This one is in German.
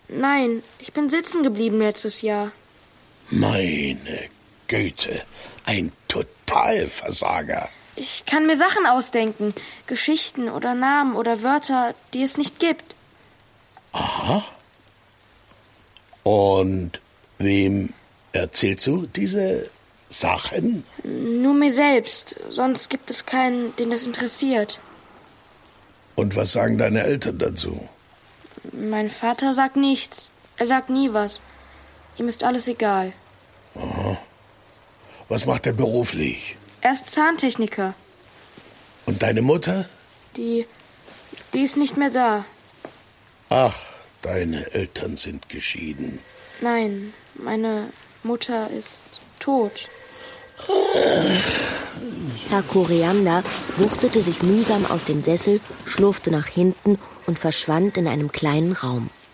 Nein, ich bin sitzen geblieben letztes Jahr. Meine Güte, ein Totalversager. Ich kann mir Sachen ausdenken, Geschichten oder Namen oder Wörter, die es nicht gibt. Aha. Und wem erzählst du diese Sachen? Nur mir selbst, sonst gibt es keinen, den das interessiert. Und was sagen deine Eltern dazu? Mein Vater sagt nichts. Er sagt nie was. Ihm ist alles egal. Aha. Was macht er beruflich? Er ist Zahntechniker. Und deine Mutter? Die ist nicht mehr da. Ach, deine Eltern sind geschieden. Nein, meine Mutter ist tot. Herr Koriander wuchtete sich mühsam aus dem Sessel, schlurfte nach hinten und verschwand in einem kleinen Raum.